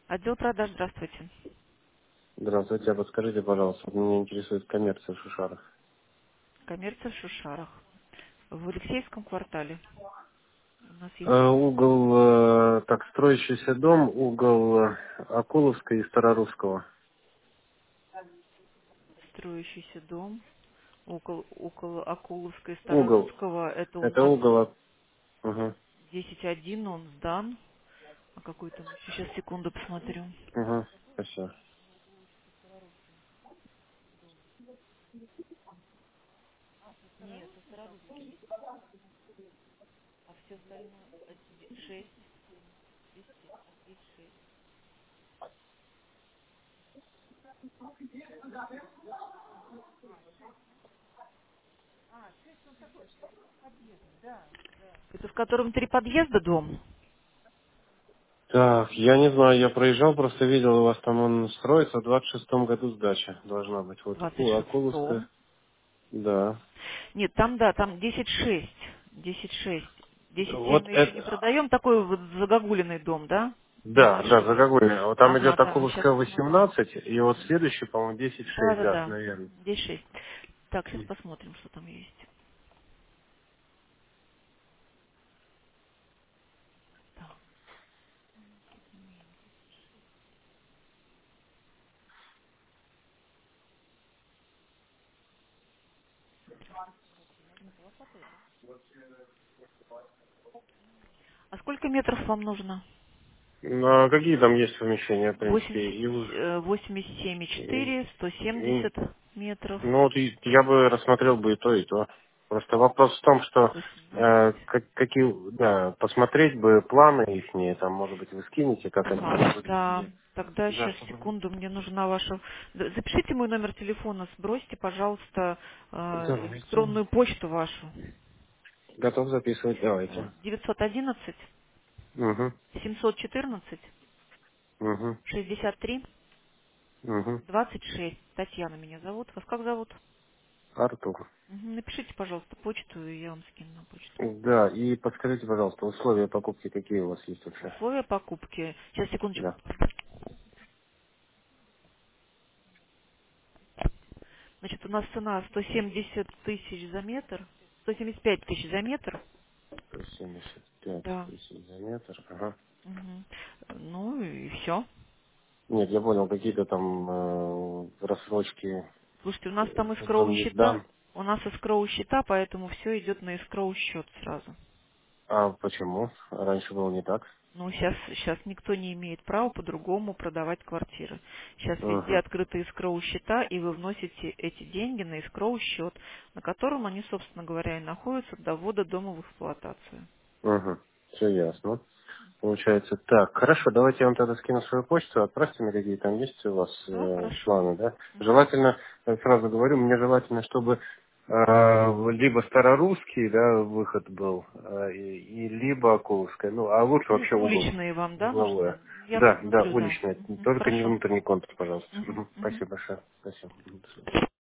Отдел продаж, здравствуйте. Здравствуйте, а подскажите, пожалуйста, меня интересует коммерция в Шушарах. Коммерция в Шушарах. В Алексеевском квартале. У нас есть Угол, так, строящийся дом, угол Акуловска и Старорусского. строящийся дом. Около Акуловска и Угол, Старорусского. Это у это нас угол, угу, 10.1, он сдан. А какой там еще? Сейчас, секунду, посмотрю. угу, спасибо. Нет, у Старорусского есть, а все остальное 6. Здесь а здесь 6. Это в котором 3 подъезда дом? Так, я не знаю, я проезжал, просто видел, у вас там он строится, в 26-м году сдача должна быть. В Вот двадцать Акуловская, шестом. да. Нет, там, да, там 10.6. 10.6. 10.7 Вот мы еще не это, продаем. Такой вот загогулиный дом, да? да, да, Небольшой. Загогульная. Вот там Ага, идет да, сейчас Акуловская посмотрим. 18, и вот следующий, по-моему, 10-6, Да, да, да, да. наверное. 10.6. Так, сейчас посмотрим, что там есть. Так. А сколько метров вам нужно? Ну, а какие там есть совмещения, в принципе? 80, 87,4, И- 170 метров, ну, вот я бы рассмотрел бы и то, и то. Просто вопрос в том, что 117. какие, да, посмотреть бы планы их, там, может быть, вы скинете, как они Ага, там да. выглядели. Тогда Да, сейчас, чтобы... секунду, мне нужна ваша... Запишите мой номер телефона, сбросьте, пожалуйста, Давайте. электронную почту вашу. Готов записывать, давайте. 911 Угу, 714 угу, 63 угу. 26. Татьяна меня зовут. Вас как зовут? Артур. Мгм. Напишите, пожалуйста, почту, и я вам скину на почту. Да, и подскажите, пожалуйста, условия покупки какие у вас есть вообще? Условия покупки. Сейчас, секундочку. Да. Значит, у нас цена 170 тысяч за метр. 175 тысяч за метр. 175 Да. тысяч за метр. Ага. Мгм. Ну и все. Нет, я понял, какие-то там рассрочки, Слушайте, у нас там дом эскроу не счета. сдан. У нас эскроу счета, поэтому все идет на эскроу счет сразу. А почему? Раньше было не так. Ну, сейчас никто не имеет права по-другому продавать квартиры. Сейчас везде Угу, открыты эскроу счета, и вы вносите эти деньги на эскроу счет, на котором они, собственно говоря, и находятся до ввода дома в эксплуатацию. угу. Все ясно. Получается так. Хорошо, давайте я вам тогда скину свою почту, отправьте мне, какие там есть у вас Да, хорошо. планы, да? Мгм. Желательно, сразу говорю, мне желательно, чтобы либо старорусский, да, выход был, и либо Акуловская. Ну, а лучше вообще Уличные вам, да, нужны? угловое. Я Да, да, посмотрю, да. уличная. Мгм. Только не Хорошо. внутренний контур, пожалуйста. Мгм. Мгм. Мгм. Спасибо большое. Спасибо. Мгм. До свидания.